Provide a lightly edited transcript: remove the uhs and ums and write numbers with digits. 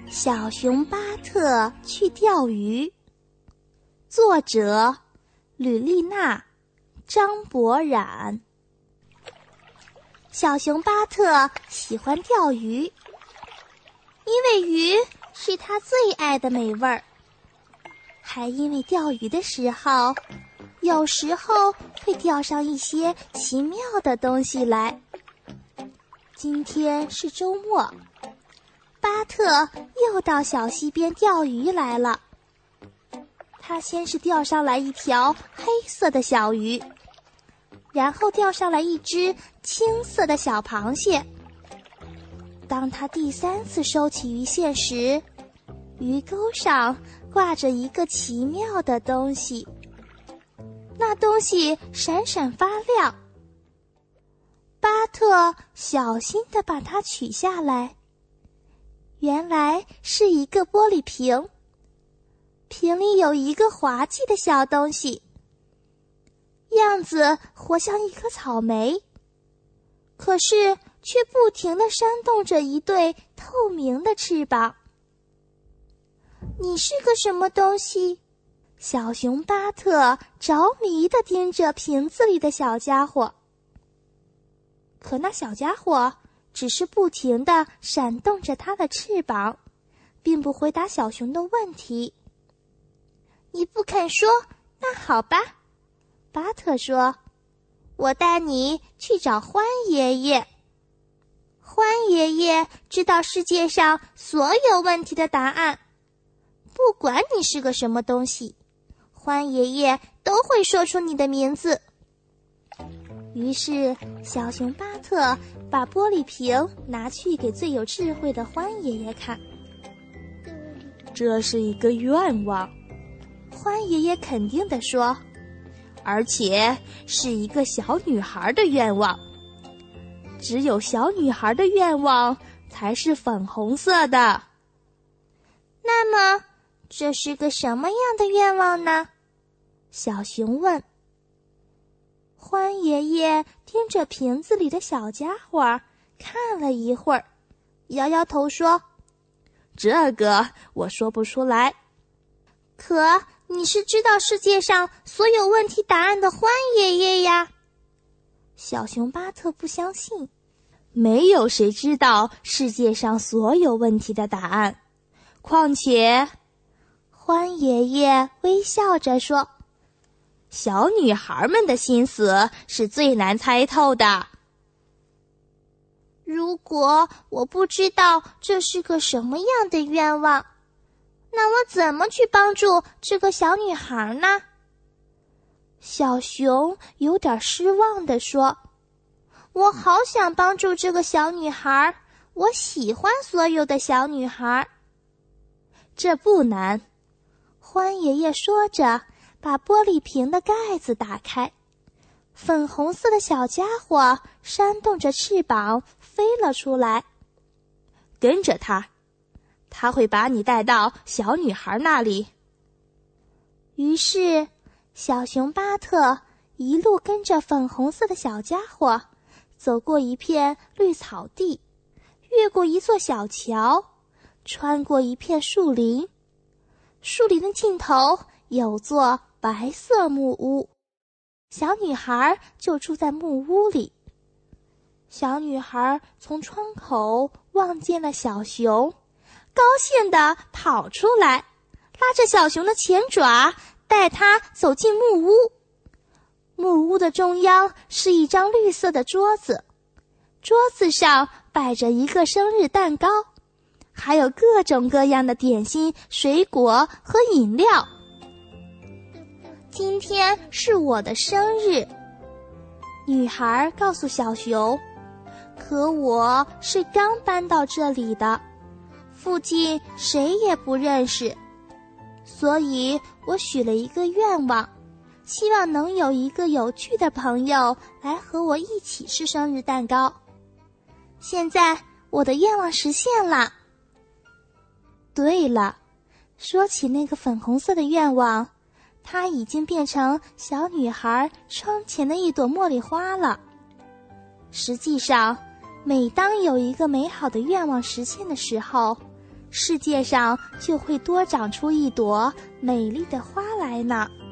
小熊巴特去钓鱼，作者吕丽娜、张博冉。小熊巴特喜欢钓鱼，因为鱼是他最爱的美味儿，还因为钓鱼的时候，有时候会钓上一些奇妙的东西来。今天是周末，巴特又到小溪边钓鱼来了。他先是钓上来一条黑色的小鱼，然后钓上来一只青色的小螃蟹。当他第3次收起鱼线时，鱼钩上挂着一个奇妙的东西，那东西闪闪发亮。巴特小心地把它取下来，原来是一个玻璃瓶，瓶里有一个滑稽的小东西，样子活像一颗草莓，可是却不停地扇动着一对透明的翅膀。你是个什么东西？小熊巴特着迷地盯着瓶子里的小家伙，可那小家伙只是不停地闪动着它的翅膀，并不回答小熊的问题。你不肯说，那好吧，巴特说，我带你去找獾爷爷。獾爷爷知道世界上所有问题的答案，不管你是个什么东西，獾爷爷都会说出你的名字。于是小熊巴特把玻璃瓶拿去给最有智慧的獾爷爷看。 这是一个愿望， 獾爷爷肯定地说， 而且是一个小女孩的愿望。只有小女孩的愿望才是粉红色的。 那么这是个什么样的愿望呢？小熊问。獾爷爷盯着瓶子里的小家伙看了一会儿，摇摇头说， 这个我说不出来。 可你是知道世界上所有问题答案的獾爷爷呀。小熊巴特不相信， 没有谁知道世界上所有问题的答案，况且獾爷爷微笑着说， 小女孩们的心思是最难猜透的。 如果我不知道这是个什么样的愿望，那我怎么去帮助这个小女孩呢？小熊有点失望地说，我好想帮助这个小女孩，我喜欢所有的小女孩。 这不难， 獾爷爷说着，把玻璃瓶的盖子打开，粉红色的小家伙扇动着翅膀飞了出来。 跟着他会把你带到小女孩那里。 于是小熊巴特一路跟着粉红色的小家伙，走过一片绿草地，越过一座小桥，穿过一片树林。树林的尽头有座白色木屋，小女孩就住在木屋里。小女孩从窗口望见了小熊，高兴地跑出来，拉着小熊的前爪，带它走进木屋。木屋的中央是一张绿色的桌子，桌子上摆着一个生日蛋糕，还有各种各样的点心、水果和饮料。今天是我的生日，女孩告诉小熊，可我是刚搬到这里的，附近谁也不认识，所以我许了一个愿望，希望能有一个有趣的朋友来和我一起吃生日蛋糕。现在我的愿望实现了。对了，说起那个粉红色的愿望，它已经变成小女孩窗前的一朵茉莉花了。实际上，每当有一个美好的愿望实现的时候， 世界上就会多长出一朵美丽的花来呢。